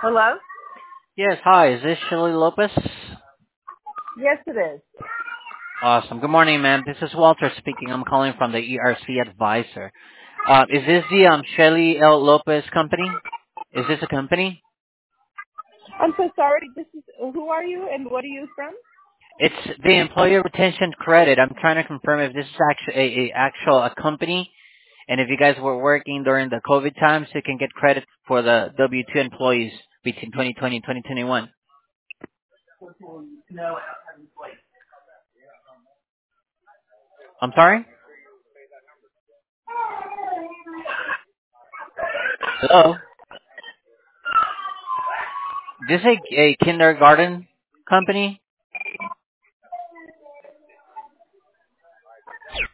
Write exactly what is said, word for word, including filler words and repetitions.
Hello? Yes, hi. Is this Shelly Lopez? Yes, it is. Awesome. Good morning, ma'am. This is Walter speaking. I'm calling from the E R C Advisor. Uh, is this the um, Shelly L. Lopez company? Is this a company? I'm so sorry. This is who are you and what are you from? It's the Employer Retention Credit. I'm trying to confirm if this is actually a, a actual a company, and if you guys were working during the COVID times, you can get credit for the W two employees between twenty twenty and twenty twenty-one. I'm sorry? Hello? Is this a, a kindergarten company?